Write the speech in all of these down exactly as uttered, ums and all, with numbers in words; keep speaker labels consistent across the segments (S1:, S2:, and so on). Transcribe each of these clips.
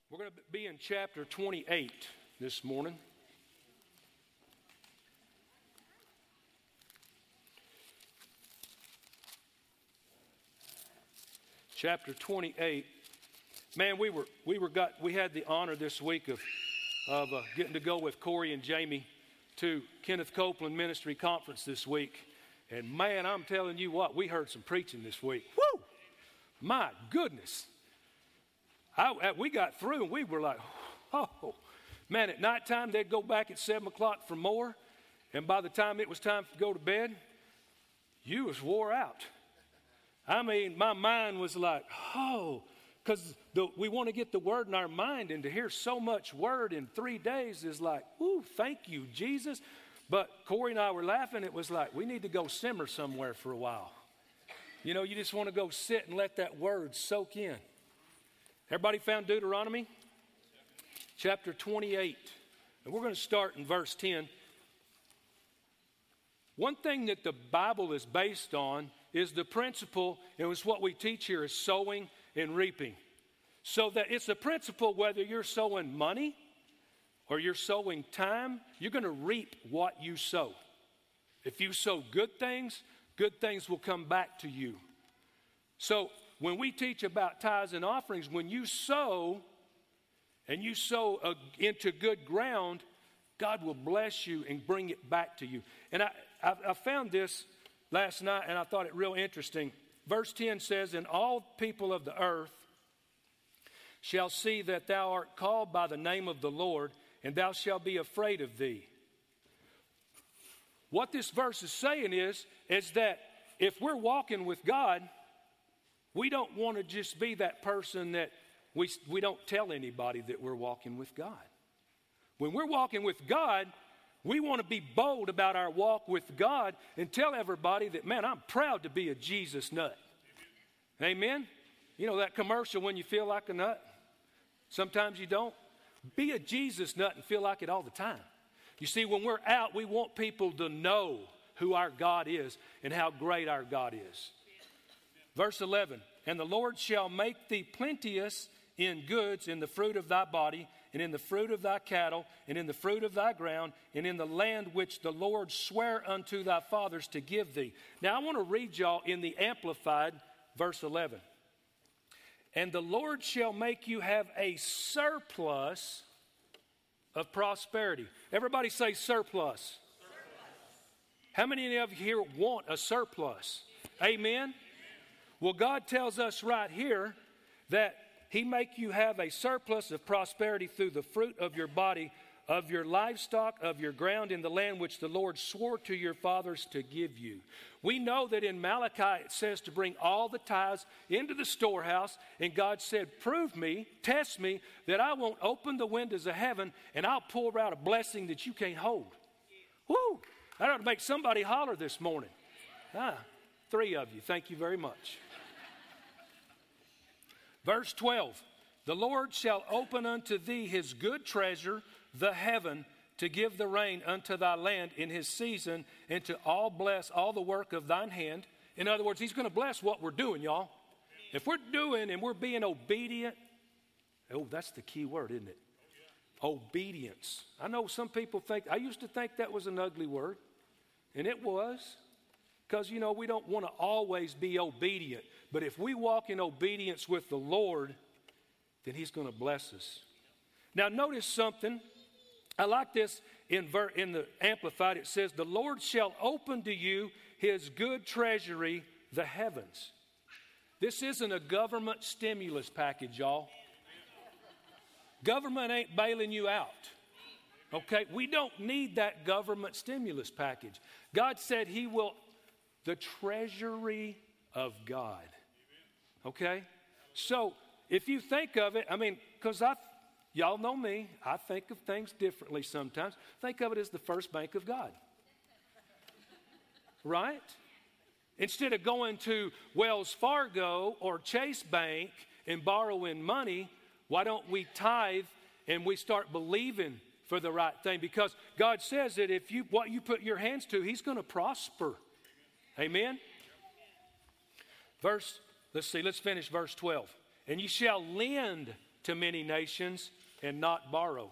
S1: We're going to be in chapter twenty-eight this morning. Chapter twenty-eight. Man, we were we were got we had the honor this week of of uh, getting to go with Corey and Jamie to Kenneth Copeland Ministry Conference this week. And man, I'm telling you what, we heard some preaching this week. Woo! My goodness. I, we got through and we were like, oh, man, at nighttime they'd go back at seven o'clock for more. And by the time it was time to go to bed, you was wore out. I mean, my mind was like, oh, because we want to get the word in our mind, and to hear so much word in three days is like, ooh, thank you, Jesus. But Corey and I were laughing. It was like, we need to go simmer somewhere for a while. You know, you just want to go sit and let that word soak in. Everybody found Deuteronomy? Chapter twenty-eight. And we're going to start in verse ten. One thing that the Bible is based on is the principle, and it's what we teach here, is sowing and reaping. So that it's a principle whether you're sowing money or you're sowing time, you're going to reap what you sow. If you sow good things, good things will come back to you. So when we teach about tithes and offerings, when you sow and you sow uh, into good ground, God will bless you and bring it back to you. And I, I, I found this last night and I thought it real interesting. Verse ten says, "And all people of the earth shall see that thou art called by the name of the Lord, and thou shalt be afraid of thee." What this verse is saying is, is that if we're walking with God, we don't want to just be that person that we, we don't tell anybody that we're walking with God. When we're walking with God, we want to be bold about our walk with God and tell everybody that, man, I'm proud to be a Jesus nut. Amen? You know that commercial, when you feel like a nut? Sometimes you don't. Be a Jesus nut and feel like it all the time. You see, when we're out, we want people to know who our God is and how great our God is. Verse eleven, "And the Lord shall make thee plenteous in goods, in the fruit of thy body, and in the fruit of thy cattle, and in the fruit of thy ground, and in the land which the Lord sware unto thy fathers to give thee." Now I want to read y'all in the Amplified, verse eleven. "And the Lord shall make you have a surplus of prosperity." Everybody say surplus. Surplus. How many of you here want a surplus? Amen? Well, God tells us right here that He make you have a surplus of prosperity through the fruit of your body, of your livestock, of your ground in the land which the Lord swore to your fathers to give you. We know that in Malachi it says to bring all the tithes into the storehouse, and God said, prove me, test me, that I won't open the windows of heaven and I'll pour out a blessing that you can't hold. Woo! That ought to make somebody holler this morning. Ah, three of you, thank you very much. Verse twelve, "The Lord shall open unto thee his good treasure, the heaven, to give the rain unto thy land in his season, and to all bless all the work of thine hand." In other words, He's going to bless what we're doing, y'all. If we're doing and we're being obedient, oh, that's the key word, isn't it? Obedience. I know some people think, I used to think that was an ugly word, and it was. Because, you know, we don't want to always be obedient. But if we walk in obedience with the Lord, then He's going to bless us. Now, notice something. I like this in, ver- in the Amplified. It says, "The Lord shall open to you His good treasury, the heavens." This isn't a government stimulus package, y'all. Government ain't bailing you out. Okay? We don't need that government stimulus package. God said He will... the treasury of God. Okay? So, if you think of it, I mean, because I, y'all know me, I think of things differently sometimes. Think of it as the first bank of God. Right? Instead of going to Wells Fargo or Chase Bank and borrowing money, why don't we tithe and we start believing for the right thing? Because God says that if you what you put your hands to, He's going to prosper. Amen? Verse, let's see, let's finish verse twelve. "And ye shall lend to many nations and not borrow.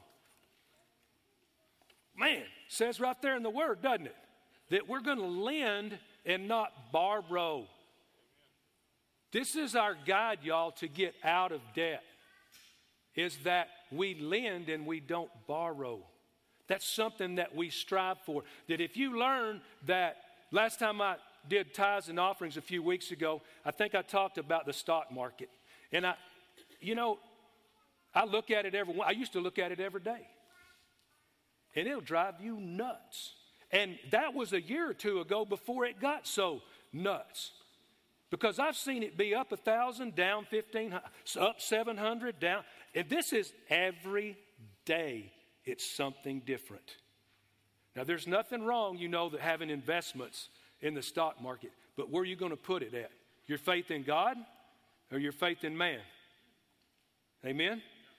S1: Man, says right there in the word, doesn't it? That we're going to lend and not borrow. This is our guide, y'all, to get out of debt, is that we lend and we don't borrow. That's something that we strive for. That if you learn that, last time I did tithes and offerings a few weeks ago, I think I talked about the stock market. And I, you know, I look at it every, I used to look at it every day. And it'll drive you nuts. And that was a year or two ago before it got so nuts. Because I've seen it be up a thousand, down fifteen, up seven hundred, down. And this is every day. It's something different. Now, there's nothing wrong, you know, that having investments in the stock market. But where are you going to put it at? Your faith in God or your faith in man? Amen?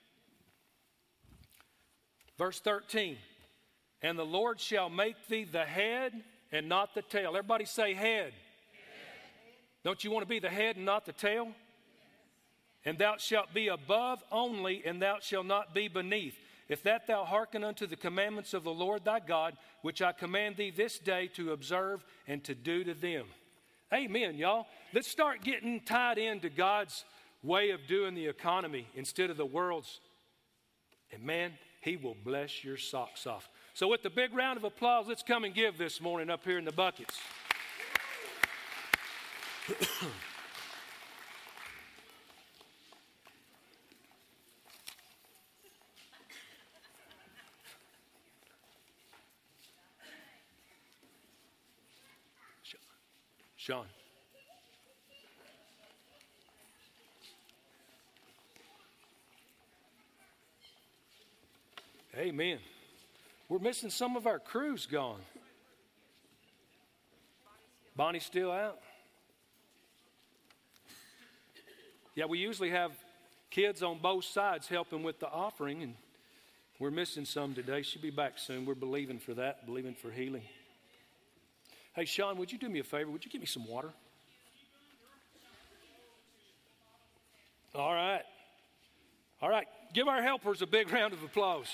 S1: Verse thirteen. And the Lord shall make thee the head and not the tail. Everybody say head. Head. Don't you want to be the head and not the tail? And thou shalt be above only, and thou shalt not be beneath. If that thou hearken unto the commandments of the Lord thy God, which I command thee this day to observe and to do to them. Amen, y'all. Let's start getting tied into God's way of doing the economy instead of the world's. And man, he will bless your socks off. So with the big round of applause, let's come and give this morning up here in the buckets. Sean. Amen. We're missing some of our crews gone. Bonnie's still out? Yeah, we usually have kids on both sides helping with the offering, and we're missing some today. She'll be back soon. We're believing for that, believing for healing. Hey, Sean, would you do me a favor? Would you give me some water? All right. All right. Give our helpers a big round of applause.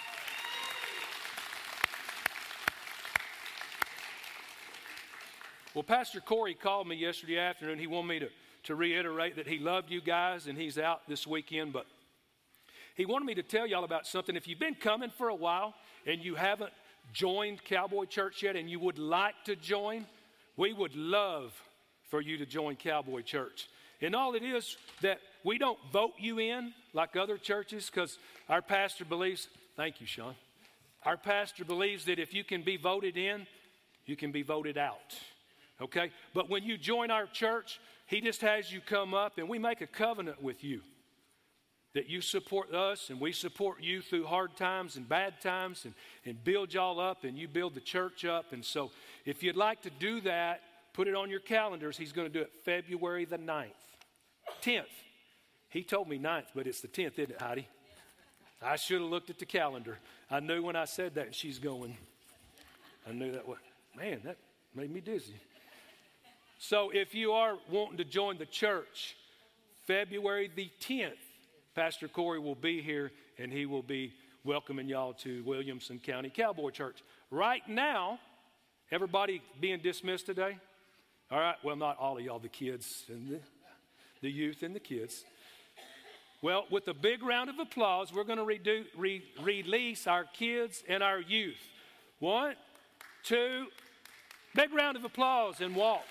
S1: Well, Pastor Corey called me yesterday afternoon. He wanted me to, to reiterate that he loved you guys, and he's out this weekend. But he wanted me to tell y'all about something. If you've been coming for a while and you haven't joined Cowboy Church yet and you would like to join, we would love for you to join Cowboy Church. And all it is that we don't vote you in like other churches, because our pastor believes, thank you, Sean. Our pastor believes that if you can be voted in, you can be voted out. Okay? But when you join our church, he just has you come up and we make a covenant with you that you support us and we support you through hard times and bad times, and, and build y'all up and you build the church up. And so if you'd like to do that, put it on your calendars. He's going to do it February the ninth. tenth. He told me ninth, but it's the tenth, isn't it, Heidi? I should have looked at the calendar. I knew when I said that, and she's going. I knew that was, man, that made me dizzy. So if you are wanting to join the church, February the tenth, Pastor Corey will be here, and he will be welcoming y'all to Williamson County Cowboy Church. Right now, everybody being dismissed today? All right, well, not all of y'all, the kids and the, the youth and the kids. Well, with a big round of applause, we're going to redo, re, release our kids and our youth. One, two, big round of applause and walk.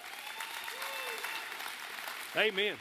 S1: Amen.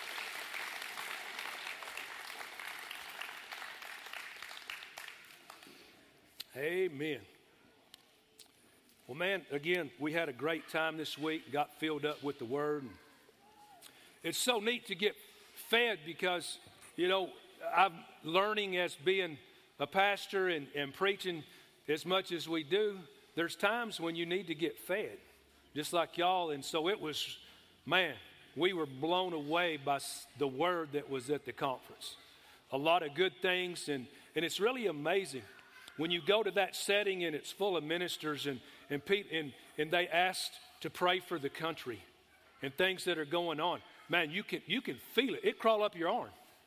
S1: Amen. Well, man, again, we had a great time this week, got filled up with the Word. It's so neat to get fed because, you know, I'm learning as being a pastor and, and preaching as much as we do. There's times when you need to get fed, just like y'all. And so it was, man, we were blown away by the Word that was at the conference. A lot of good things, and, and it's really amazing. When you go to that setting and it's full of ministers and, and, pe- and, and they asked to pray for the country and things that are going on, man, you can, you can feel it. It crawl up your arm.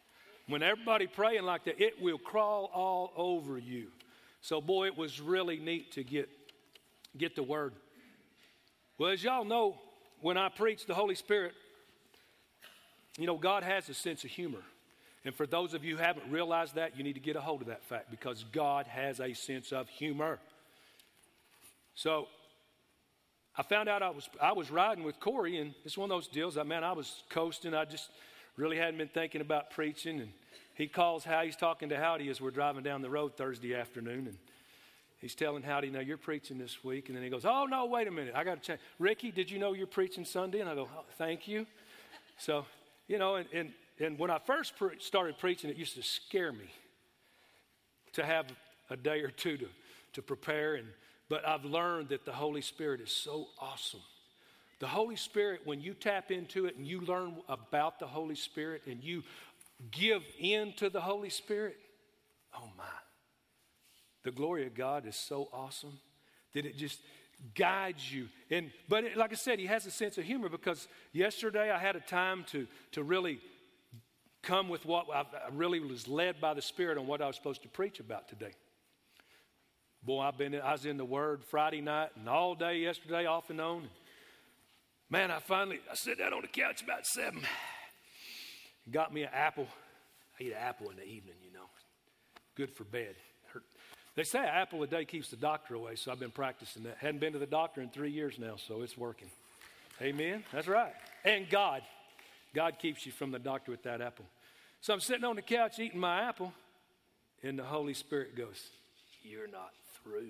S1: When everybody praying like that, it will crawl all over you. So, boy, it was really neat to get, get the word. Well, as y'all know, when I preach the Holy Spirit, you know, God has a sense of humor. And for those of you who haven't realized that, you need to get a hold of that fact, because God has a sense of humor. So I found out I was I was riding with Corey, and it's one of those deals. I man, I was coasting. I just really hadn't been thinking about preaching. And he calls how he's talking to Howdy as we're driving down the road Thursday afternoon, and he's telling Howdy, "Now you're preaching this week." And then he goes, "Oh no, wait a minute, I got to change. Ricky, did you know you're preaching Sunday?" And I go, "Oh, thank you." So you know, and and, and when I first pre- started preaching, it used to scare me to have a day or two to to prepare and. But I've learned that the Holy Spirit is so awesome. The Holy Spirit, when you tap into it and you learn about the Holy Spirit and you give in to the Holy Spirit, oh my. The glory of God is so awesome that it just guides you. And But it, like I said, he has a sense of humor, because yesterday I had a time to, to really come with what I, I really was led by the Spirit on what I was supposed to preach about today. Boy, I've been, I was in the Word Friday night and all day yesterday, off and on. Man, I finally, I sat down on the couch about seven. Got me an apple. I eat an apple in the evening, you know. Good for bed. They say an apple a day keeps the doctor away, so I've been practicing that. Hadn't been to the doctor in three years now, so it's working. Amen? That's right. And God. God keeps you from the doctor with that apple. So I'm sitting on the couch eating my apple, and the Holy Spirit goes, "You're not through."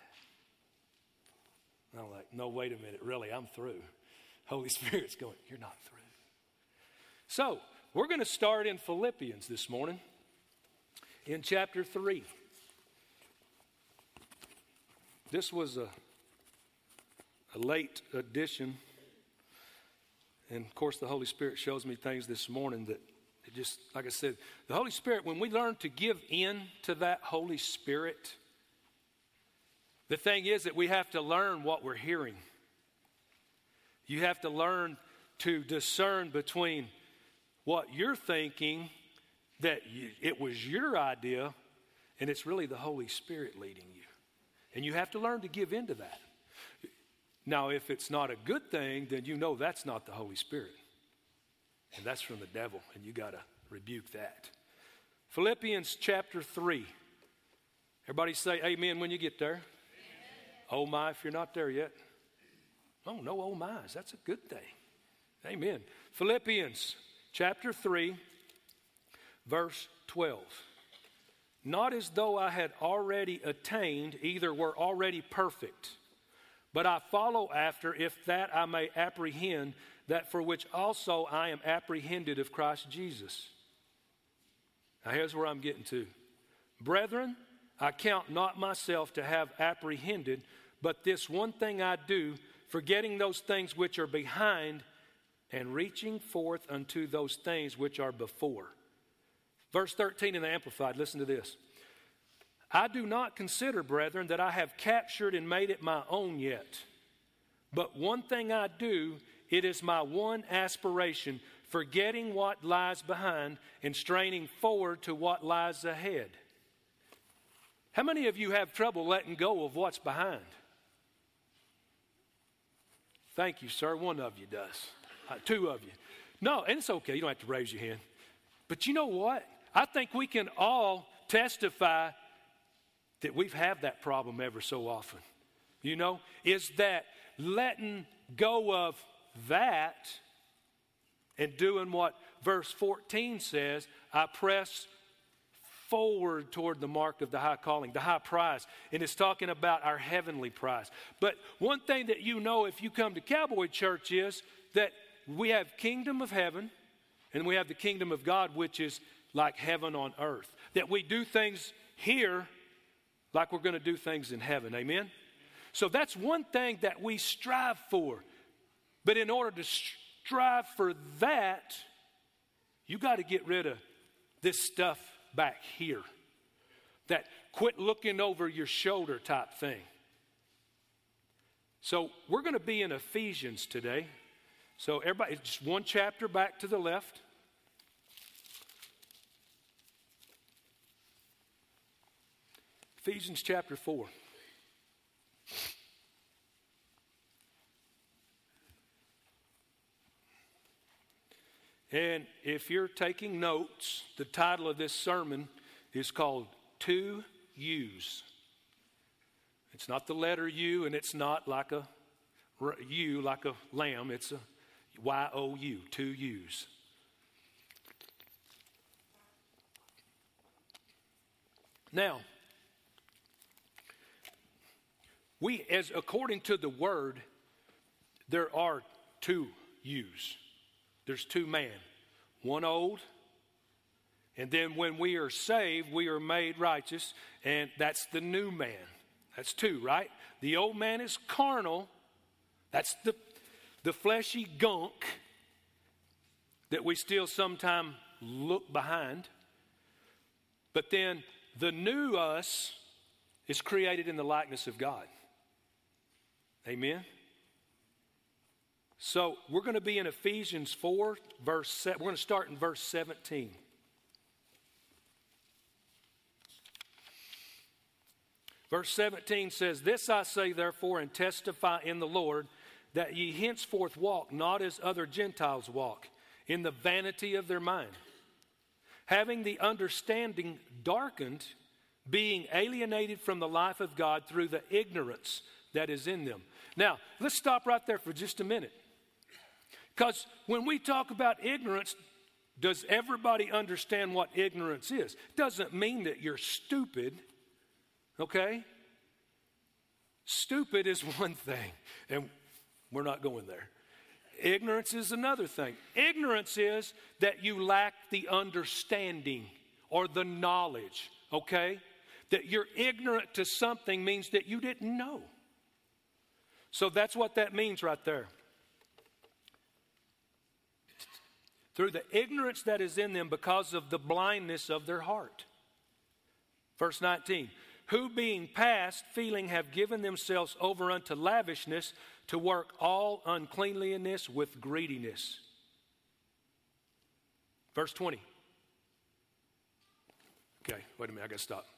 S1: And I'm like, no, wait a minute. Really, I'm through. Holy Spirit's going, "You're not through." So we're going to start in Philippians this morning in chapter three. This was a, a late addition. And of course, the Holy Spirit shows me things this morning that it just, like I said, the Holy Spirit, when we learn to give in to that Holy Spirit, the thing is that we have to learn what we're hearing. You have to learn to discern between what you're thinking, that you, it was your idea, and it's really the Holy Spirit leading you. And you have to learn to give into that. Now, if it's not a good thing, then you know that's not the Holy Spirit. And that's from the devil, and you got to rebuke that. Philippians chapter three. Everybody say amen when you get there. Oh my, if you're not there yet. Oh, no oh my's. That's a good thing. Amen. Philippians chapter three, verse twelve. Not as though I had already attained, either were already perfect, but I follow after, if that I may apprehend that for which also I am apprehended of Christ Jesus. Now here's where I'm getting to. Brethren, I count not myself to have apprehended, but this one thing I do, forgetting those things which are behind and reaching forth unto those things which are before. Verse thirteen in the Amplified, listen to this. I do not consider, brethren, that I have captured and made it my own yet. But one thing I do, it is my one aspiration, forgetting what lies behind and straining forward to what lies ahead. How many of you have trouble letting go of what's behind? Thank you, sir. One of you does. Uh, two of you. No, and it's okay. You don't have to raise your hand. But you know what? I think we can all testify that we've had that problem ever so often. You know, is that letting go of that and doing what verse fourteen says, I press forward toward the mark of the high calling, the high prize. And it's talking about our heavenly prize. But one thing that you know if you come to Cowboy Church is that we have kingdom of heaven and we have the kingdom of God, which is like heaven on earth. That we do things here like we're going to do things in heaven. Amen? So that's one thing that we strive for. But in order to strive for that, you got to get rid of this stuff back here. That quit looking over your shoulder type thing. So we're going to be in Ephesians today. So everybody, just one chapter back to the left. Ephesians chapter four. And if you're taking notes, the title of this sermon is called Two U's. It's not the letter U, and it's not like a U, like a lamb. It's a Y O U, two U's. Now, we, as according to the word, there are two U's. There's two man, one old, and then when we are saved, we are made righteous, and that's the new man. That's two, right? The old man is carnal. That's the, the fleshy gunk that we still sometime look behind. But then the new us is created in the likeness of God. Amen? So we're going to be in Ephesians four, verse seven. We're going to start in verse seventeen. Verse seventeen says, "This I say therefore and testify in the Lord, that ye henceforth walk not as other Gentiles walk, in the vanity of their mind, having the understanding darkened, being alienated from the life of God through the ignorance that is in them." Now, let's stop right there for just a minute. Because when we talk about ignorance, does everybody understand what ignorance is? It doesn't mean that you're stupid, okay? Stupid is one thing, and we're not going there. Ignorance is another thing. Ignorance is that you lack the understanding or the knowledge, okay? That you're ignorant to something means that you didn't know. So that's what that means right there. Through the ignorance that is in them because of the blindness of their heart. Verse nineteen, "Who being past feeling have given themselves over unto lavishness to work all uncleanliness with greediness." Verse twenty. Okay, wait a minute, I gotta stop.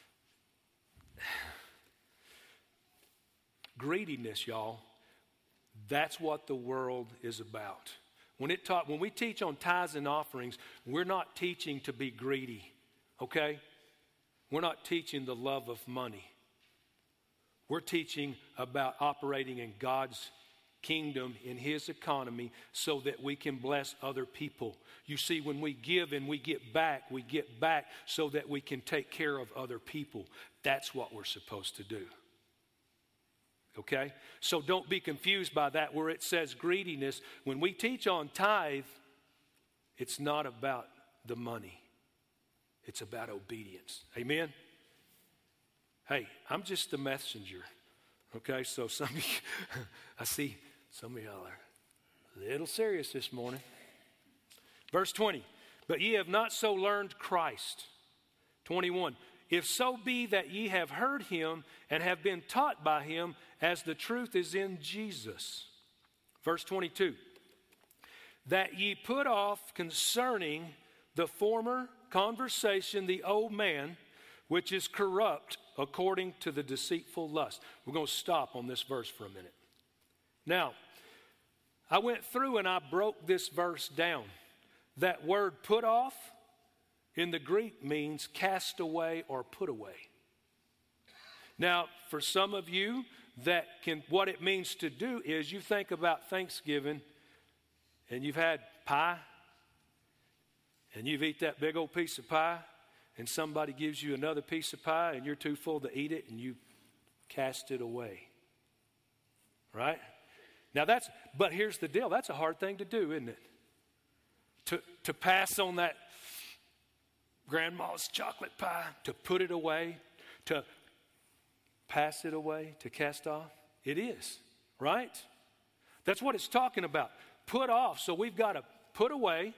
S1: Greediness, y'all, that's what the world is about. When it taught, when we teach on tithes and offerings, we're not teaching to be greedy, okay? We're not teaching the love of money. We're teaching about operating in God's kingdom, in His economy, so that we can bless other people. You see, when we give and we get back, we get back so that we can take care of other people. That's what we're supposed to do. Okay? So don't be confused by that where it says greediness. When we teach on tithe, it's not about the money. It's about obedience. Amen? Hey, I'm just the messenger. Okay, so some of you, I see some of y'all are a little serious this morning. Verse twenty, "But ye have not so learned Christ." twenty-one, "If so be that ye have heard him and have been taught by him, as the truth is in Jesus." Verse twenty-two, "That ye put off concerning the former conversation the old man, which is corrupt according to the deceitful lust." We're going to stop on this verse for a minute. Now, I went through and I broke this verse down. That word "put off" in the Greek means cast away or put away. Now, for some of you, that can, what it means to do is you think about Thanksgiving and you've had pie and you've eaten that big old piece of pie and somebody gives you another piece of pie and you're too full to eat it and you cast it away. Right? Now that's, but here's the deal. That's a hard thing to do, isn't it? To, to pass on that grandma's chocolate pie, to put it away, to pass it away, to cast off. It is, right? That's what it's talking about. Put off. So we've got to put away,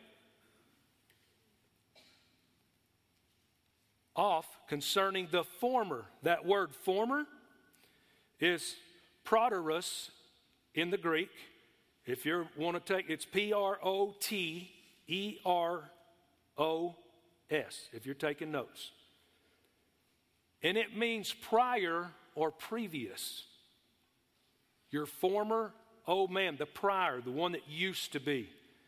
S1: off concerning the former. That word former is proterus in the Greek. If you want to take, it's P R O T E R O S, if you're taking notes. And it means prior or previous. Your former old man, the prior, the one that used to be.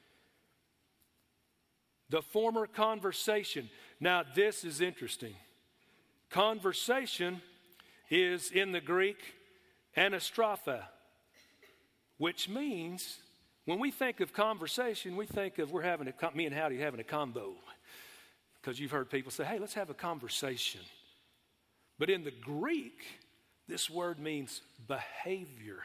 S1: The former conversation. Now, this is interesting. Conversation is in the Greek anastrophe, which means when we think of conversation, we think of we're having a, me and Howdy having a convo. Because you've heard people say, hey, let's have a conversation. But in the Greek, this word means behavior.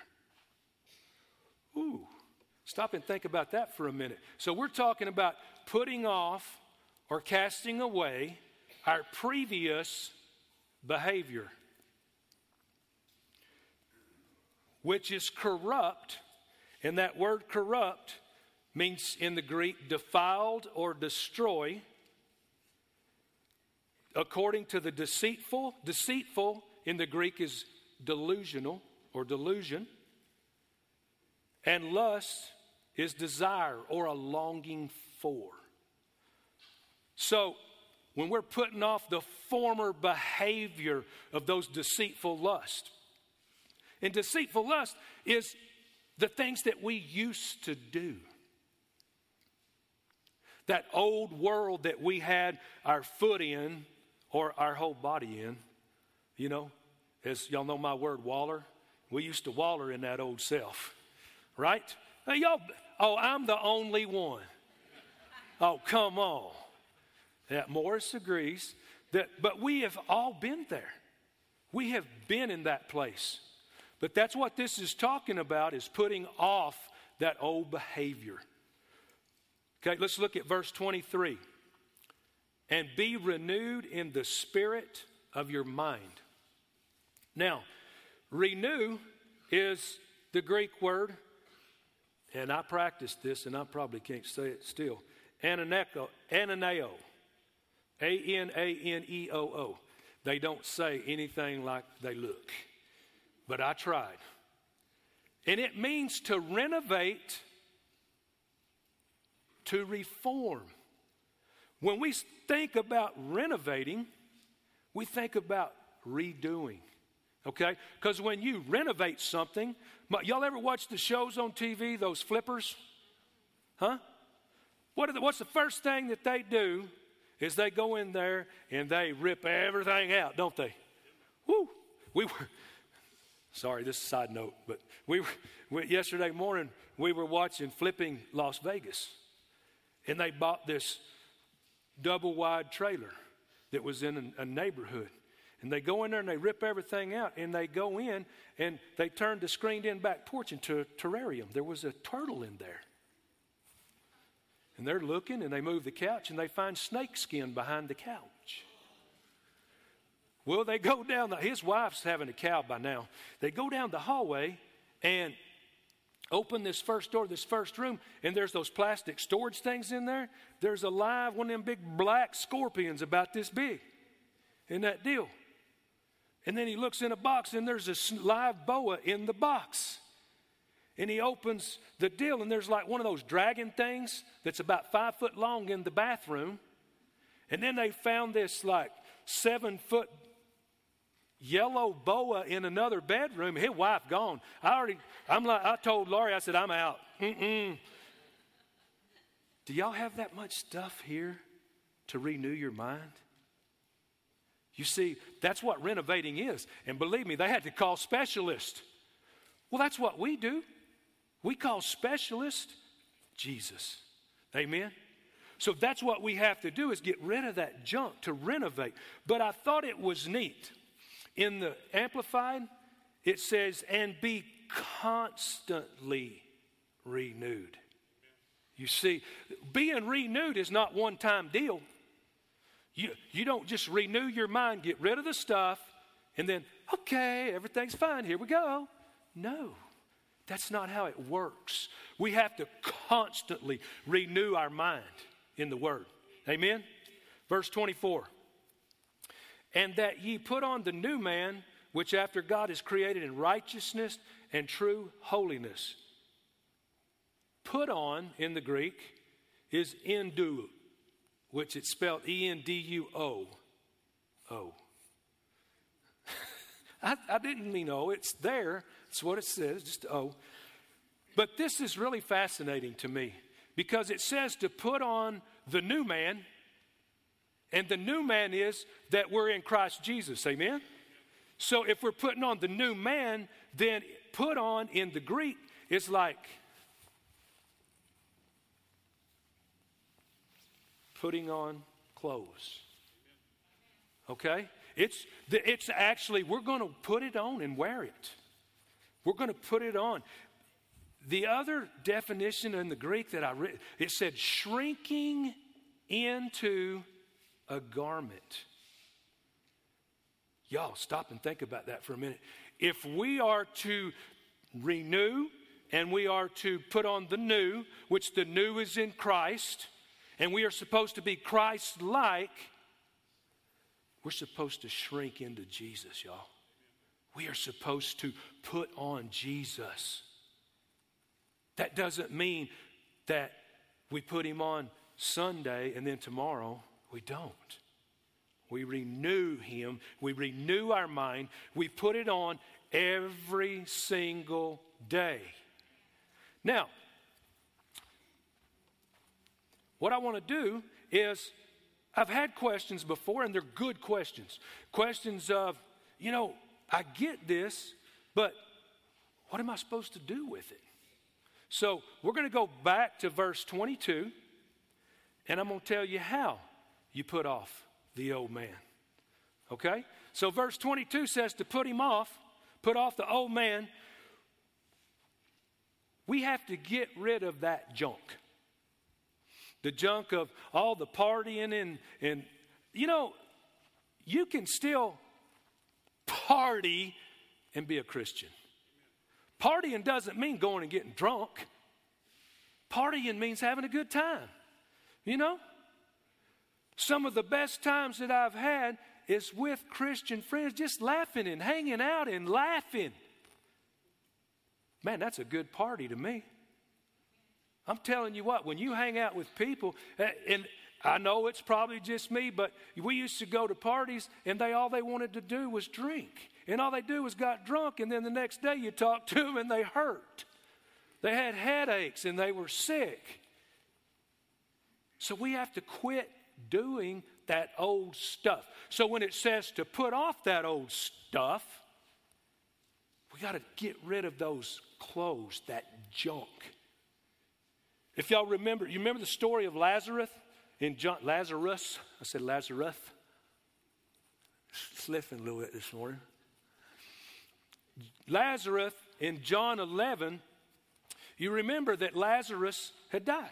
S1: Ooh, stop and think about that for a minute. So we're talking about putting off or casting away our previous behavior, which is corrupt. And that word corrupt means in the Greek defiled or destroy. According to the deceitful, deceitful in the Greek is delusional or delusion. And lust is desire or a longing for. So when we're putting off the former behavior of those deceitful lusts, and deceitful lust is the things that we used to do. That old world that we had our foot in or our whole body in. You know, as y'all know my word, waller. We used to waller in that old self. Right? Now, y'all, oh, I'm the only one. Oh, come on. Yeah, Morris agrees. That, but we have all been there. We have been in that place. But that's what this is talking about, is putting off that old behavior. Okay, let's look at verse twenty-three. And be renewed in the spirit of your mind. Now, renew is the Greek word, and I practiced this, and I probably can't say it still. Ananeo, ananeo, A N A N E O O. They don't say anything like they look, but I tried. And it means to renovate, to reform. When we think about renovating, we think about redoing. Okay? Because when you renovate something, y'all ever watch the shows on T V, those flippers? Huh? What are the, what's the first thing that they do is they go in there and they rip everything out, don't they? Woo! We were, sorry, this is a side note, but we were, we, yesterday morning we were watching Flipping Las Vegas. And they bought this double wide trailer that was in a, a neighborhood. And they go in there and they rip everything out. And they go in and they turned the screened in back porch into a terrarium. There was a turtle in there. And they're looking and they move the couch and they find snake skin behind the couch. Well, they go down, the, his wife's having a cow by now. They go down the hallway and open this first door, this first room, and there's those plastic storage things in there. There's a live, one of them big black scorpions about this big in that deal. And then he looks in a box, and there's a live boa in the box. And he opens the deal, and there's like one of those dragon things that's about five foot long in the bathroom. And then they found this like seven foot yellow boa in another bedroom. His wife gone. I already, I'm like, I told Laurie, I said, I'm out. Mm-mm. Do y'all have that much stuff here to renew your mind? You see, that's what renovating is. And believe me, they had to call specialists. Well, that's what we do. We call specialists Jesus. Amen? So that's what we have to do, is get rid of that junk to renovate. But I thought it was neat. In the Amplified, it says, and be constantly renewed. You see, being renewed is not one-time deal. You, you don't just renew your mind, get rid of the stuff, and then, okay, everything's fine, here we go. No, that's not how it works. We have to constantly renew our mind in the Word. Amen? Verse twenty-four. And that ye put on the new man, which after God is created in righteousness and true holiness. Put on, in the Greek, is enduo, which it's spelled E N D U O. O. I, I didn't mean O. It's there. It's what it says, just O. But this is really fascinating to me because it says to put on the new man, and the new man is that we're in Christ Jesus. Amen? So if we're putting on the new man, then put on in the Greek is like putting on clothes. Okay? It's, it's actually, we're going to put it on and wear it. We're going to put it on. The other definition in the Greek that I read, it said shrinking into a garment. Y'all, stop and think about that for a minute. If we are to renew and we are to put on the new, which the new is in Christ, and we are supposed to be Christ-like, we're supposed to shrink into Jesus, y'all. We are supposed to put on Jesus. That doesn't mean that we put him on Sunday and then tomorrow we don't. We renew him. We renew our mind. We put it on every single day. Now, what I want to do is, I've had questions before, and they're good questions. Questions of, you know, I get this, but what am I supposed to do with it? So we're going to go back to verse twenty-two, and I'm going to tell you how you put off the old man. Okay? So verse twenty-two says to put him off, put off the old man. We have to get rid of that junk. The junk of all the partying and, and you know, you can still party and be a Christian. Partying doesn't mean going and getting drunk. Partying means having a good time. You know? Some of the best times that I've had is with Christian friends, just laughing and hanging out and laughing. Man, that's a good party to me. I'm telling you what, when you hang out with people, and I know it's probably just me, but we used to go to parties and they all they wanted to do was drink. And all they do was got drunk, and then the next day you talk to them and they hurt. They had headaches and they were sick. So we have to quit doing that old stuff. So when it says to put off that old stuff, we got to get rid of those clothes, that junk. If y'all remember, you remember the story of Lazarus in John, Lazarus? I said Lazarus. Slipping a little bit this morning. Lazarus in John eleven, you remember that Lazarus had died.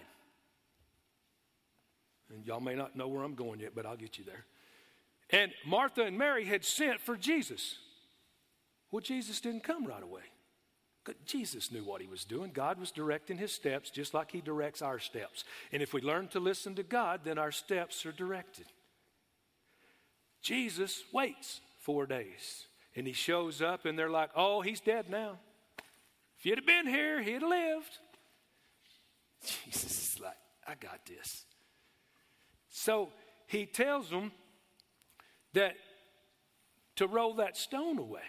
S1: And y'all may not know where I'm going yet, but I'll get you there. And Martha and Mary had sent for Jesus. Well, Jesus didn't come right away. Jesus knew what he was doing. God was directing his steps just like he directs our steps. And if we learn to listen to God, then our steps are directed. Jesus waits four days. And he shows up and they're like, oh, he's dead now. If you'd have been here, he'd have lived. Jesus is like, I got this. So he tells them that to roll that stone away.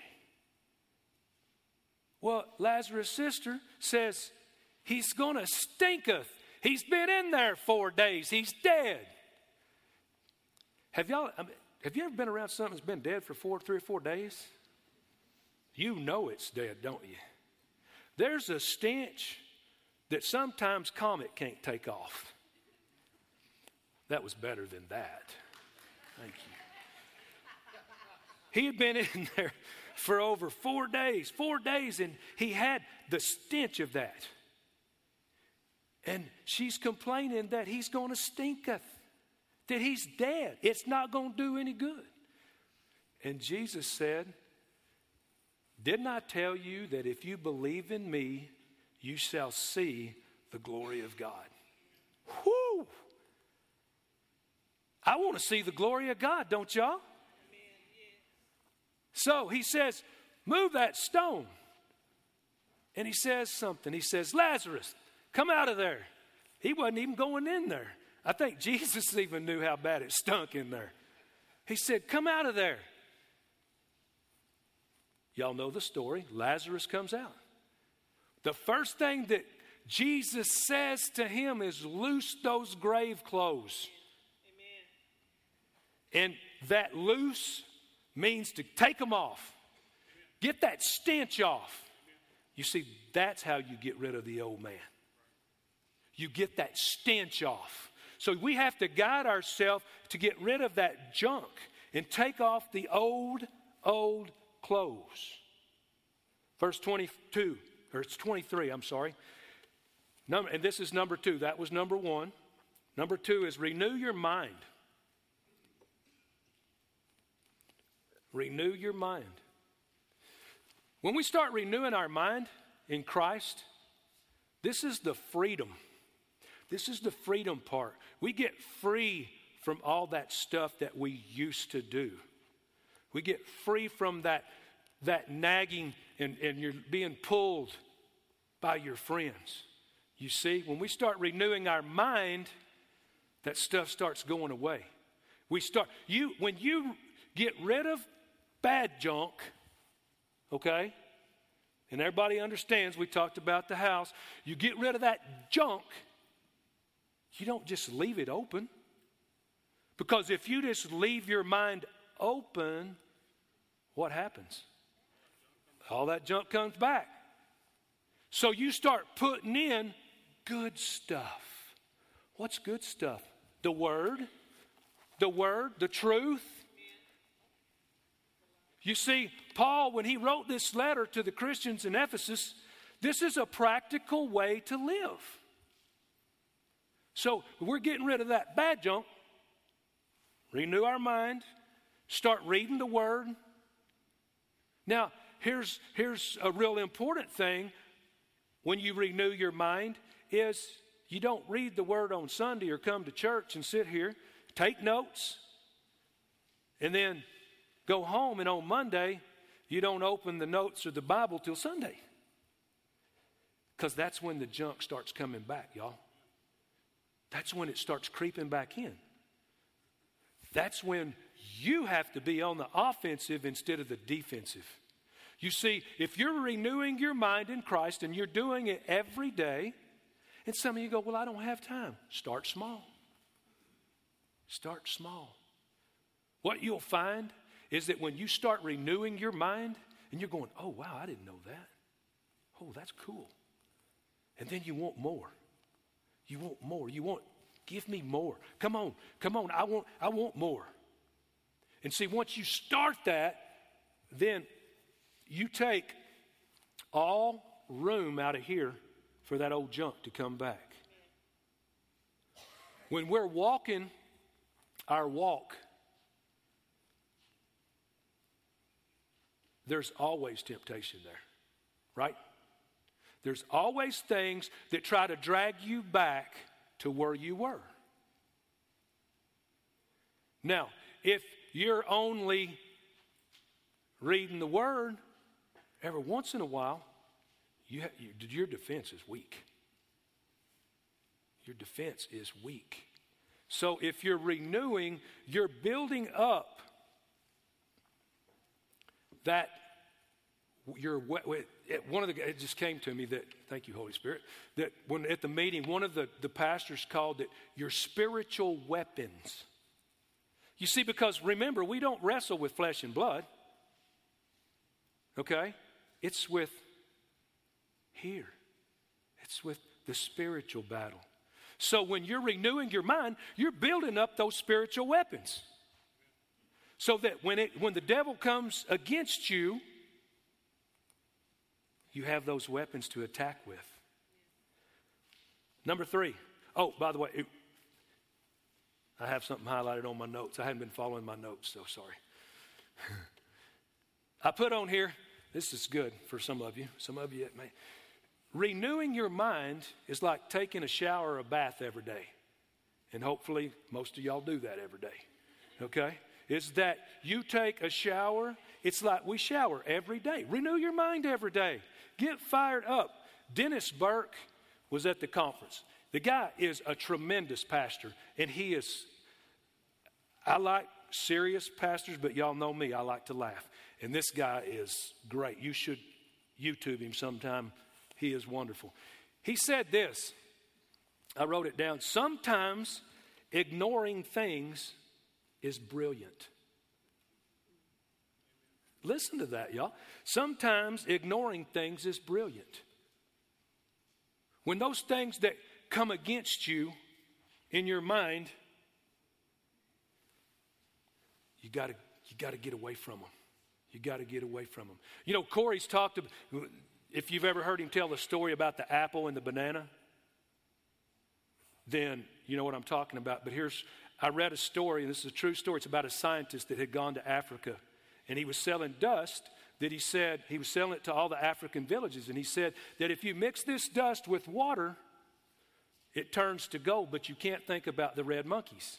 S1: Well, Lazarus' sister says, he's going to stinketh. He's been in there four days. He's dead. Have y'all, I mean, have you ever been around something that's been dead for four, three or four days? You know it's dead, don't you? There's a stench that sometimes Comet can't take off. That was better than that. Thank you. He had been in there for over four days, four days, and he had the stench of that. And she's complaining that he's going to stinketh, that he's dead. It's not going to do any good. And Jesus said, didn't I tell you that if you believe in me, you shall see the glory of God? Whoo! I want to see the glory of God, don't y'all? So he says, move that stone. And he says something. He says, Lazarus, come out of there. He wasn't even going in there. I think Jesus even knew how bad it stunk in there. He said, come out of there. Y'all know the story. Lazarus comes out. The first thing that Jesus says to him is, loose those grave clothes. Amen. And that loose means to take them off. Get that stench off. You see, that's how you get rid of the old man. You get that stench off. So we have to guide ourselves to get rid of that junk and take off the old, old clothes. Verse twenty-two, or it's twenty-three, I'm sorry. Number, and this is number two. That was number one. Number two is renew your mind. Renew your mind. When we start renewing our mind in Christ, this is the freedom. This is the freedom part. We get free from all that stuff that we used to do. We get free from that, that nagging and, and you're being pulled by your friends. You see, when we start renewing our mind, that stuff starts going away. We start, you, when you get rid of bad junk, okay, and everybody understands, we talked about the house, you get rid of that junk, you don't just leave it open. Because if you just leave your mind open, what happens? All that junk comes back. So you start putting in good stuff. What's good stuff? The Word, the Word, the truth. You see, Paul, when he wrote this letter to the Christians in Ephesus, this is a practical way to live. So we're getting rid of that bad junk, renew our mind, start reading the Word. Now, here's, here's a real important thing when you renew your mind is you don't read the Word on Sunday or come to church and sit here, take notes, and then go home, and on Monday, you don't open the notes or the Bible till Sunday. Because that's when the junk starts coming back, y'all. That's when it starts creeping back in. That's when you have to be on the offensive instead of the defensive. You see, if you're renewing your mind in Christ and you're doing it every day, and some of you go, well, I don't have time. Start small. Start small. What you'll find is that when you start renewing your mind and you're going, oh, wow, I didn't know that. Oh, that's cool. And then you want more. You want more. You want, give me more. Come on, come on. I want, I want more. And see, once you start that, then you take all room out of here for that old junk to come back. When we're walking our walk, there's always temptation there, right? There's always things that try to drag you back to where you were. Now, if you're only reading the Word, every once in a while, you have, you, your defense is weak. Your defense is weak. So if you're renewing, you're building up that You're one of the it just came to me that thank you, Holy Spirit, that when at the meeting one of the, the pastors called it your spiritual weapons. You see, because remember, we don't wrestle with flesh and blood. Okay? It's with here. It's with the spiritual battle. So when you're renewing your mind, you're building up those spiritual weapons. So that when it when the devil comes against you, you have those weapons to attack with. Number three. Oh, by the way, it, I have something highlighted on my notes. I hadn't been following my notes, so sorry. I put on here, this is good for some of you. Some of you, it may. Renewing your mind is like taking a shower or a bath every day. And hopefully most of y'all do that every day. Okay? Is that you take a shower. It's like we shower every day. Renew your mind every day. Get fired up. Dennis Burke was at the conference. The guy is a tremendous pastor, and he is, I like, serious pastors, but y'all know me. I like to laugh. And this guy is great. You should YouTube him sometime. He is wonderful. He said this. I wrote it down. Sometimes ignoring things is brilliant. Listen to that, y'all. Sometimes ignoring things is brilliant. When those things that come against you in your mind, you got to you got to get away from them. You got to get away from them. You know, Corey's talked about, if you've ever heard him tell the story about the apple and the banana, then you know what I'm talking about. But here's, I read a story, and this is a true story. It's about a scientist that had gone to Africa, and he was selling dust that he said, he was selling it to all the African villages, and he said that if you mix this dust with water, it turns to gold, but you can't think about the red monkeys.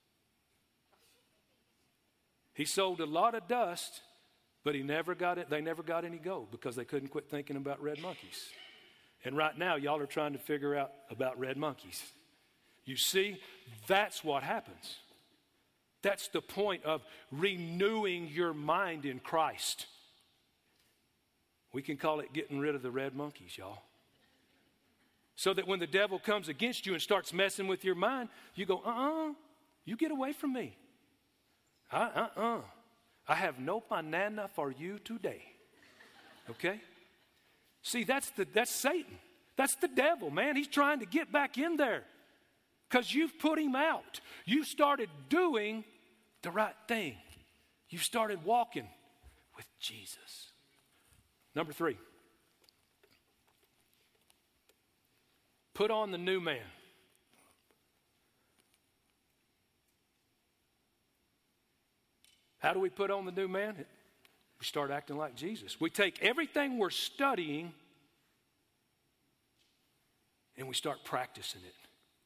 S1: He sold a lot of dust, but he never got it. They never got any gold because they couldn't quit thinking about red monkeys. And right now, y'all are trying to figure out about red monkeys. You see, that's what happens. That's the point of renewing your mind in Christ. We can call it getting rid of the red monkeys, y'all. So that when the devil comes against you and starts messing with your mind, you go, uh-uh, you get away from me. Uh-uh-uh. I have no banana for you today. Okay? See, that's the that's Satan. That's the devil, man. He's trying to get back in there because you've put him out. You started doing the right thing. You started walking with Jesus. Number three. Put on the new man. How do we put on the new man? We start acting like Jesus. We take everything we're studying and we start practicing it.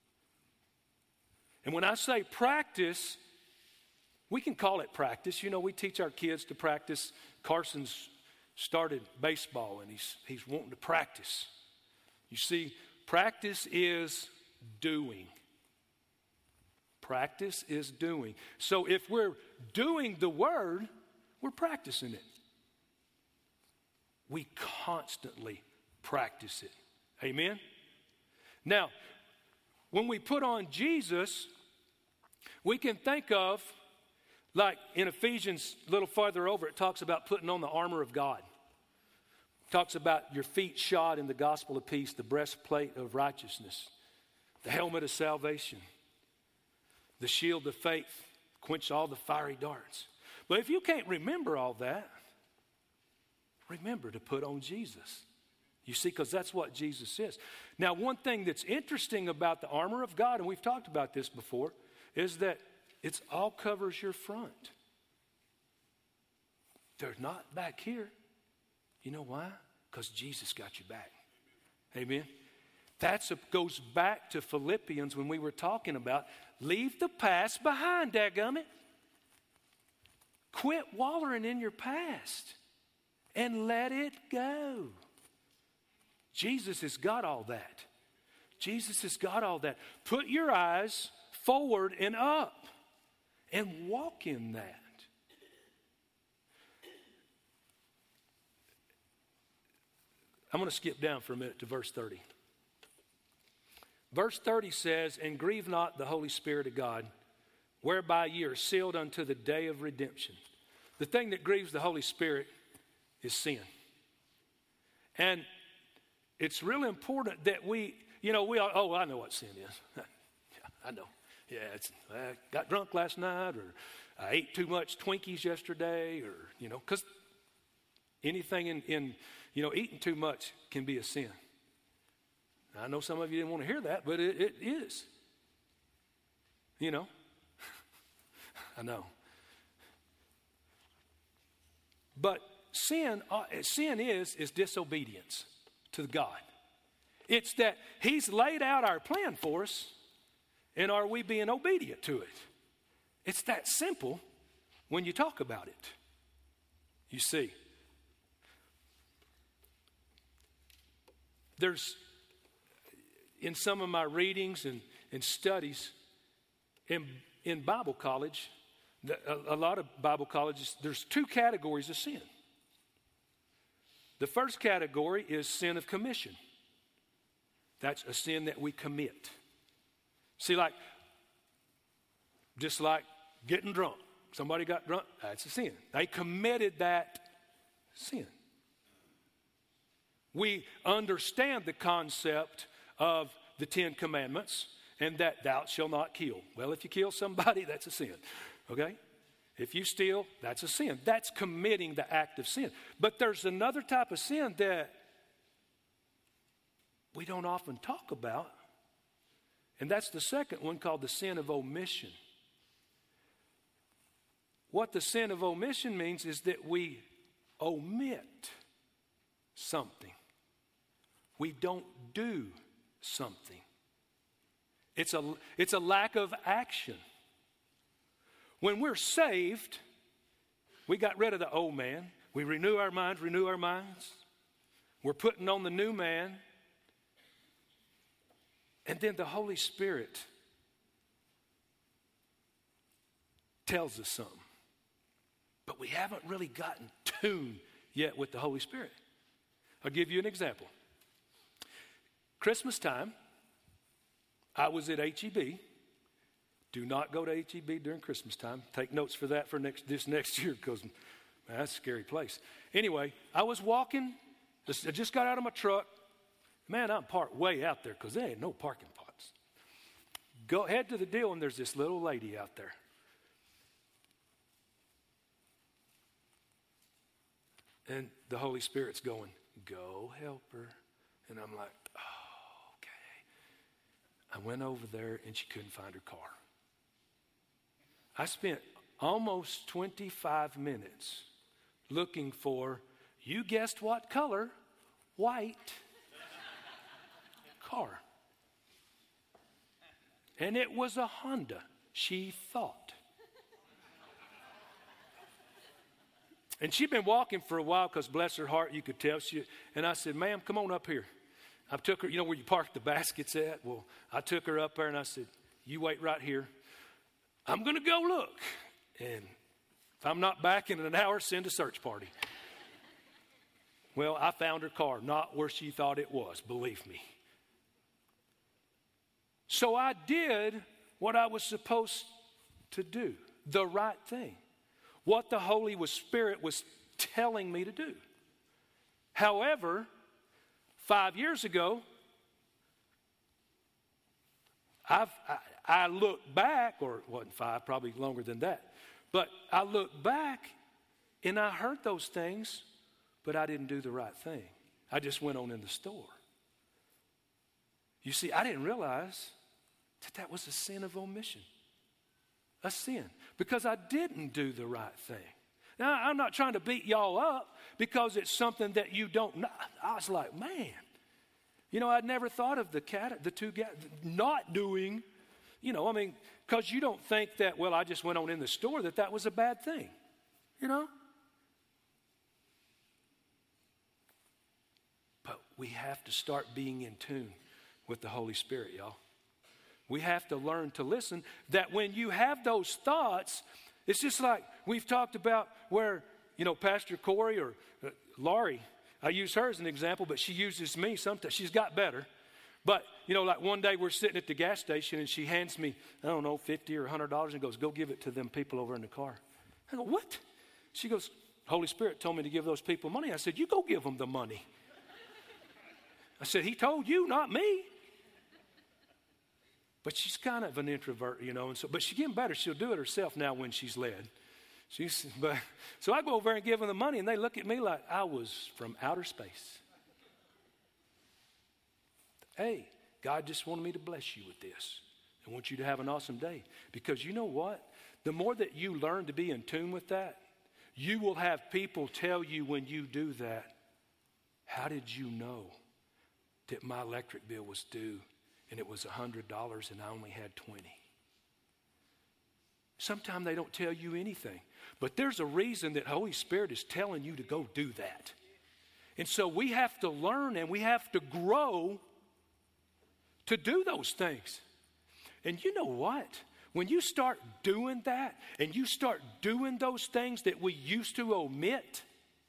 S1: And when I say practice, we can call it practice. You know, we teach our kids to practice. Carson's started baseball and he's, he's wanting to practice. You see, practice is doing. Practice is doing. So if we're doing the word, we're practicing it. We constantly practice it. Amen? Now, when we put on Jesus, we can think of, like in Ephesians, a little farther over, it talks about putting on the armor of God. It talks about your feet shod in the gospel of peace, the breastplate of righteousness, the helmet of salvation, the shield of faith, quench all the fiery darts. But if you can't remember all that, remember to put on Jesus. You see, because that's what Jesus is. Now, one thing that's interesting about the armor of God, and we've talked about this before, is that it all covers your front. They're not back here. You know why? Because Jesus got you back. Amen. That goes back to Philippians when we were talking about leave the past behind, dadgummit. Quit wallowing in your past and let it go. Jesus has got all that. Jesus has got all that. Put your eyes forward and up and walk in that. I'm going to skip down for a minute to verse thirty. Verse thirty says, and grieve not the Holy Spirit of God, whereby ye are sealed unto the day of redemption. The thing that grieves the Holy Spirit is sin. And it's really important that we, you know, we all, oh, I know what sin is. Yeah, I know. Yeah, it's, I got drunk last night, or I ate too much Twinkies yesterday, or, you know, because anything in, in, you know, eating too much can be a sin. I know some of you didn't want to hear that, but it, it is. You know, I know. But sin, uh, sin is, is disobedience to God. It's that He's laid out our plan for us, and are we being obedient to it? It's that simple when you talk about it. You see, there's, in some of my readings and, and studies in, in Bible college, The, a, a lot of Bible colleges, there's two categories of sin. The first category is sin of commission. That's a sin that we commit. See, like, just like getting drunk. Somebody got drunk, that's a sin. They committed that sin. We understand the concept of the Ten Commandments and that thou shalt not kill. Well, if you kill somebody, that's a sin, okay? If you steal, that's a sin. That's committing the act of sin. But there's another type of sin that we don't often talk about, and that's the second one, called the sin of omission. What the sin of omission means is that we omit something. We don't do something. It's a, it's a lack of action. When we're saved, we got rid of the old man. We renew our minds, renew our minds. We're putting on the new man. And then the Holy Spirit tells us something. But we haven't really gotten tuned yet with the Holy Spirit. I'll give you an example. Christmas time, I was at H E B. Do not go to H E B during Christmas time. Take notes for that for next this next year, because man, that's a scary place. Anyway, I was walking. I just got out of my truck. Man, I'm parked way out there because there ain't no parking spots. Go head to the deal, and there's this little lady out there. And the Holy Spirit's going, go help her. And I'm like, oh, okay. I went over there, and she couldn't find her car. I spent almost twenty-five minutes looking for, you guessed what color, white car. And it was a Honda, she thought. And she'd been walking for a while because, bless her heart, you could tell. She, and I said, ma'am, come on up here. I took her, you know where you park the baskets at? Well, I took her up there and I said, you wait right here. I'm going to go look. And if I'm not back in an hour, send a search party. Well, I found her car, not where she thought it was, believe me. So I did what I was supposed to do, the right thing. What the Holy Spirit was telling me to do. However, five years ago, I've, I, I look back, or it wasn't five, probably longer than that, but I look back and I heard those things, but I didn't do the right thing. I just went on in the store. You see, I didn't realize that that was a sin of omission. A sin. Because I didn't do the right thing. Now, I'm not trying to beat y'all up because it's something that you don't know. I was like, man, you know, I'd never thought of the cat, the two guys not doing, you know, I mean, because you don't think that, well, I just went on in the store, that that was a bad thing, you know? But we have to start being in tune with the Holy Spirit, y'all. We have to learn to listen, that when you have those thoughts, it's just like we've talked about where, you know, Pastor Corey or uh, Laurie, I use her as an example, but she uses me sometimes. She's got better. But, you know, like one day we're sitting at the gas station and she hands me, I don't know, fifty or one hundred dollars and goes, go give it to them people over in the car. I go, what? She goes, Holy Spirit told me to give those people money. I said, you go give them the money. I said, he told you, not me. But she's kind of an introvert, you know, and so, but she's getting better. She'll do it herself now when she's led. She's, but, so I go over there and give them the money, and they look at me like I was from outer space. Hey, God just wanted me to bless you with this. I want you to have an awesome day. Because you know what? The more that you learn to be in tune with that, you will have people tell you when you do that, how did you know that my electric bill was due? And it was one hundred dollars and I only had twenty dollars. Sometimes they don't tell you anything. But there's a reason that Holy Spirit is telling you to go do that. And so we have to learn and we have to grow to do those things. And you know what? when you start doing that and you start doing those things that we used to omit,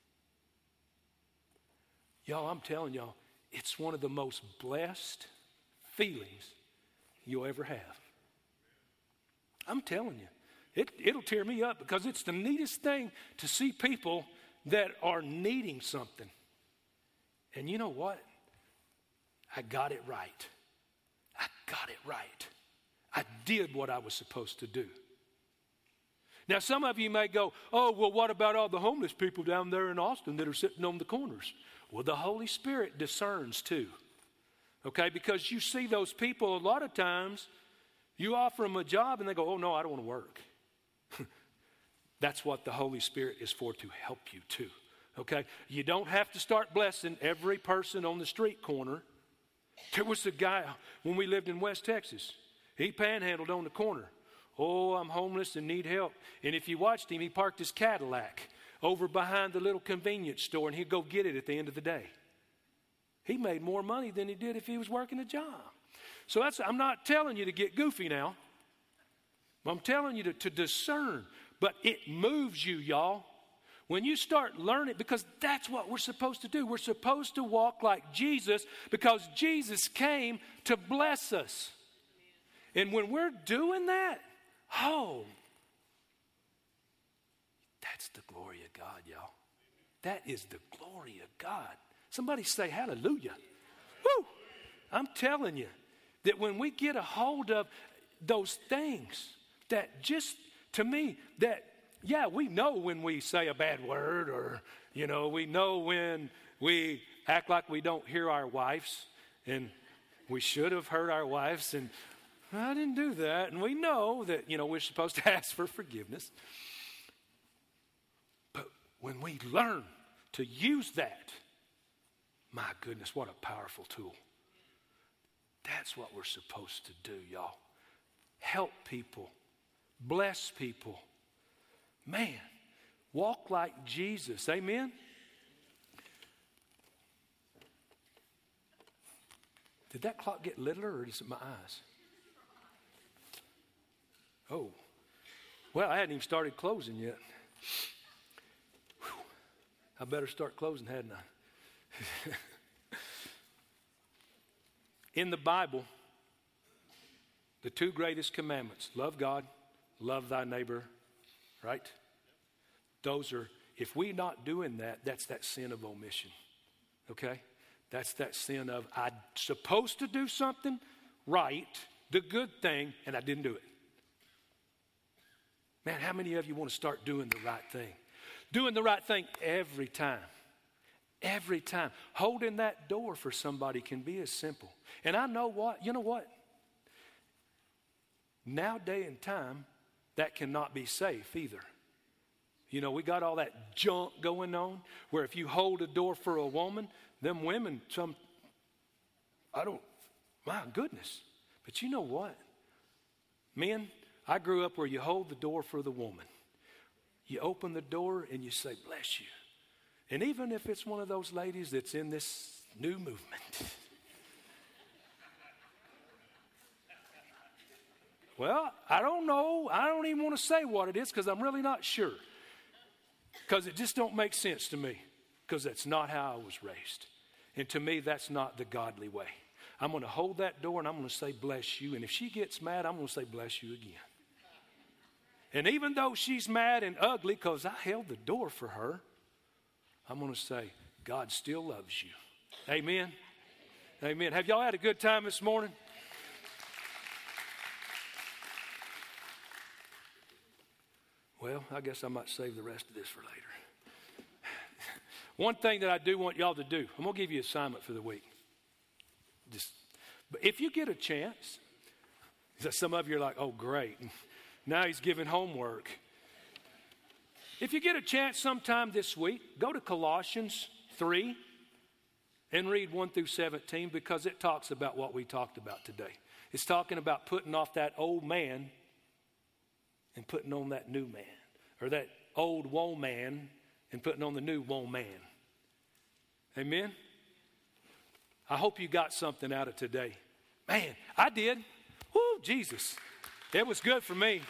S1: y'all, I'm telling y'all, it's one of the most blessed feelings you'll ever have. I'm telling you, it, it'll tear me up because it's the neatest thing to see people that are needing something. And you know what? I got it right. I got it right. I did what I was supposed to do. Now, some of you may go, oh, well, what about all the homeless people down there in Austin that are sitting on the corners? Well, the Holy Spirit discerns too. Okay, because you see those people a lot of times, you offer them a job and they go, oh, no, I don't want to work. That's what the Holy Spirit is for, to help you too. Okay, you don't have to start blessing every person on the street corner. There was a guy when we lived in West Texas. He panhandled on the corner. Oh, I'm homeless and need help. And if you watched him, he parked his Cadillac over behind the little convenience store and he'd go get it at the end of the day. He made more money than he did if he was working a job. So that's, I'm not telling you to get goofy now. I'm telling you to, to discern. But it moves you, y'all. When you start learning, because that's what we're supposed to do. We're supposed to walk like Jesus because Jesus came to bless us. And when we're doing that, oh, that's the glory of God, y'all. That is the glory of God. Somebody say hallelujah. Woo! I'm telling you that when we get a hold of those things that just, to me, that, yeah, we know when we say a bad word or, you know, we know when we act like we don't hear our wives and we should have heard our wives and I didn't do that. And we know that, you know, we're supposed to ask for forgiveness. But when we learn to use that, my goodness, what a powerful tool. That's what we're supposed to do, y'all. Help people. Bless people. Man, walk like Jesus. Amen? Did that clock get littler or is it my eyes? Oh, well, I hadn't even started closing yet. Whew. I better start closing, hadn't I? In the Bible, the two greatest commandments, love God, love thy neighbor, right? Those are, if we're not doing that, that's that sin of omission, okay? That's that sin of, I'm supposed to do something right, the good thing, and I didn't do it. Man, how many of you want to start doing the right thing? Doing the right thing every time. Every time. Holding that door for somebody can be as simple. And I know what, you know what? Nowadays in time, that cannot be safe either. You know, we got all that junk going on where if you hold a door for a woman, them women, some, I don't, my goodness. But you know what? Men, I grew up where you hold the door for the woman. You open the door and you say, bless you. And even if it's one of those ladies that's in this new movement. Well, I don't know. I don't even want to say what it is because I'm really not sure. Because it just don't make sense to me. Because that's not how I was raised. And to me, that's not the godly way. I'm going to hold that door and I'm going to say, bless you. And if she gets mad, I'm going to say, bless you again. And even though she's mad and ugly because I held the door for her, I'm going to say, God still loves you. Amen? Amen. Have y'all had a good time this morning? Well, I guess I might save the rest of this for later. One thing that I do want y'all to do, I'm going to give you an assignment for the week. Just, but if you get a chance, some of you are like, oh, great. Now he's giving homework. If you get a chance sometime this week, go to Colossians three and read one through seventeen because it talks about what we talked about today. It's talking about putting off that old man and putting on that new man. Or that old woe man and putting on the new woe man. Amen? I hope you got something out of today. Man, I did. Woo, Jesus. It was good for me.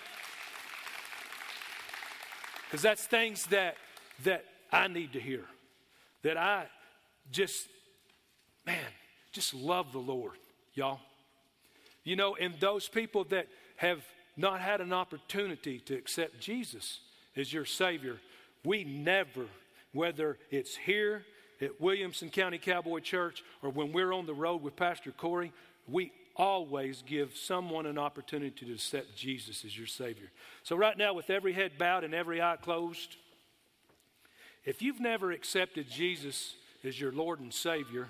S1: Because that's things that, that I need to hear. That I just, man, just love the Lord, y'all. You know, and those people that have not had an opportunity to accept Jesus as your Savior, we never, whether it's here at Williamson County Cowboy Church or when we're on the road with Pastor Corey, we always give someone an opportunity to accept Jesus as your Savior. So right now, with every head bowed and every eye closed, if you've never accepted Jesus as your Lord and Savior,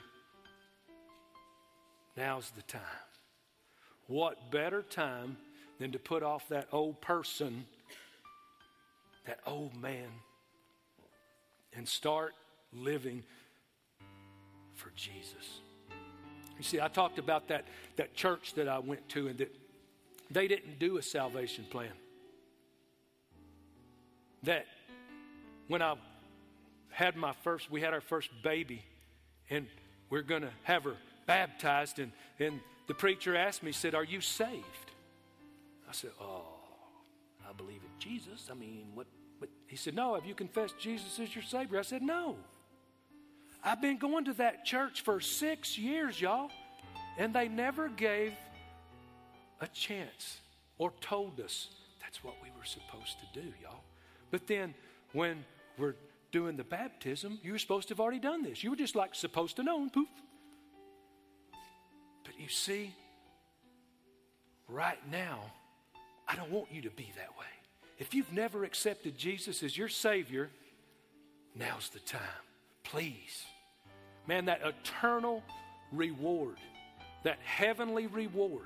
S1: now's the time. What better time than to put off that old person, that old man, and start living for Jesus. You see, I talked about that, that church that I went to and that they didn't do a salvation plan. That when I had my first, we had our first baby and we're going to have her baptized and, and the preacher asked me, said, "Are you saved?" I said, "Oh, I believe in Jesus. I mean, what, what?" He said, "No, have you confessed Jesus as your Savior?" I said, "No. I've been going to that church for six years, y'all, and they never gave a chance or told us that's what we were supposed to do, y'all. But then when we're doing the baptism, you were supposed to have already done this. You were just like supposed to know, and poof." But you see, right now, I don't want you to be that way. If you've never accepted Jesus as your Savior, now's the time. Please. Man, that eternal reward, that heavenly reward,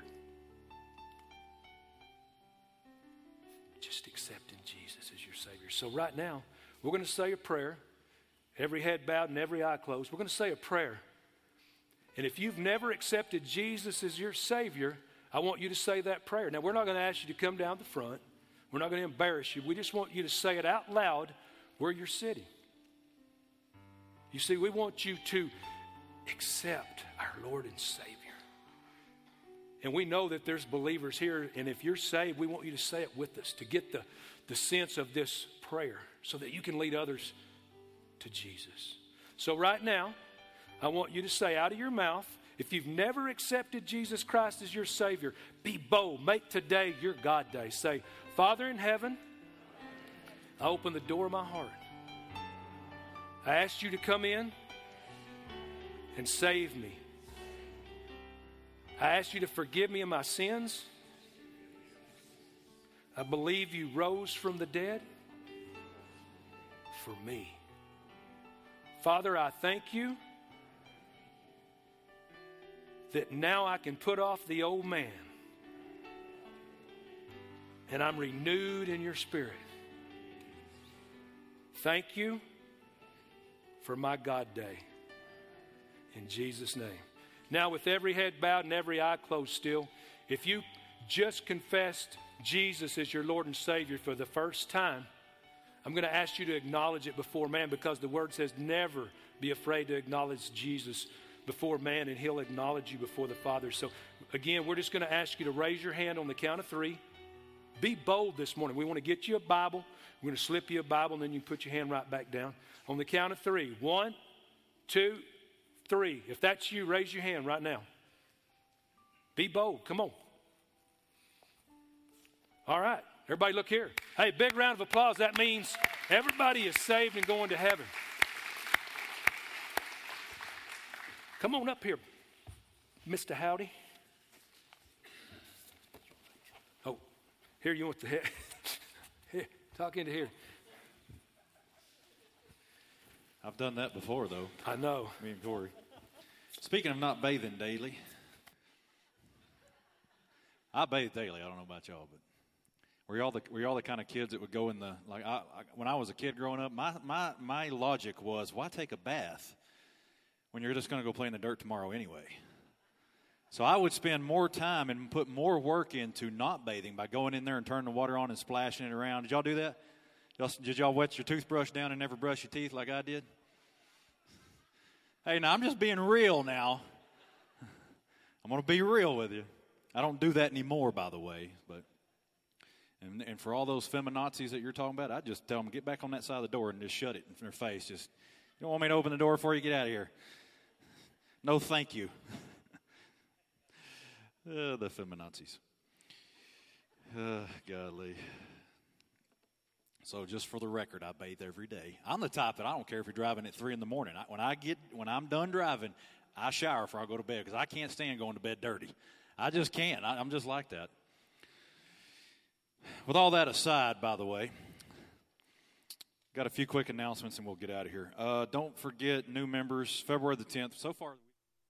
S1: just accepting Jesus as your Savior. So right now, we're going to say a prayer. Every head bowed and every eye closed. We're going to say a prayer. And if you've never accepted Jesus as your Savior, I want you to say that prayer. Now, we're not going to ask you to come down the front. We're not going to embarrass you. We just want you to say it out loud where you're sitting. You see, we want you to accept our Lord and Savior. And we know that there's believers here, and if you're saved, we want you to say it with us to get the, the sense of this prayer so that you can lead others to Jesus. So right now, I want you to say out of your mouth, if you've never accepted Jesus Christ as your Savior, be bold. Make today your God day. Say, "Father in heaven, I open the door of my heart. I ask you to come in and save me. I ask you to forgive me of my sins. I believe you rose from the dead for me. Father, I thank you that now I can put off the old man and I'm renewed in your Spirit. Thank you for my God day. In Jesus' name." Now, with every head bowed and every eye closed still, if you just confessed Jesus as your Lord and Savior for the first time, I'm going to ask you to acknowledge it before man, because the Word says never be afraid to acknowledge Jesus before man, and He'll acknowledge you before the Father. So, again, we're just going to ask you to raise your hand on the count of three. Be bold this morning. We want to get you a Bible. We're going to slip you a Bible, and then you can put your hand right back down. On the count of three. One, two, three. If that's you, raise your hand right now. Be bold. Come on. All right. Everybody look here. Hey, big round of applause. That means everybody is saved and going to heaven. Come on up here, Mister Howdy. Oh, here you want the head. Here, talk into here.
S2: I've done that before, though.
S1: I know.
S2: Me and Corey. Speaking of not bathing daily, I bathe daily. I don't know about y'all, but were y'all the were y'all the kind of kids that would go in the like? I, I, when I was a kid growing up, my my my logic was, why take a bath when you're just going to go play in the dirt tomorrow anyway? So I would spend more time and put more work into not bathing by going in there and turning the water on and splashing it around. Did y'all do that? Y'all, did y'all wet your toothbrush down and never brush your teeth like I did? Hey, now I'm just being real now. I'm going to be real with you. I don't do that anymore, by the way, but And, and for all those feminazis that you're talking about, I'd just tell them, get back on that side of the door and just shut it in their face. Just, you don't want me to open the door before you get out of here. No, thank you. uh, the feminazis. Uh, golly. So just for the record, I bathe every day. I'm the type that I don't care if you're driving at three in the morning. I, when I get, when I'm done driving, I shower before I go to bed because I can't stand going to bed dirty. I just can't. I, I'm just like that. With all that aside, by the way, got a few quick announcements and we'll get out of here. Uh, don't forget new members, February the tenth. So far.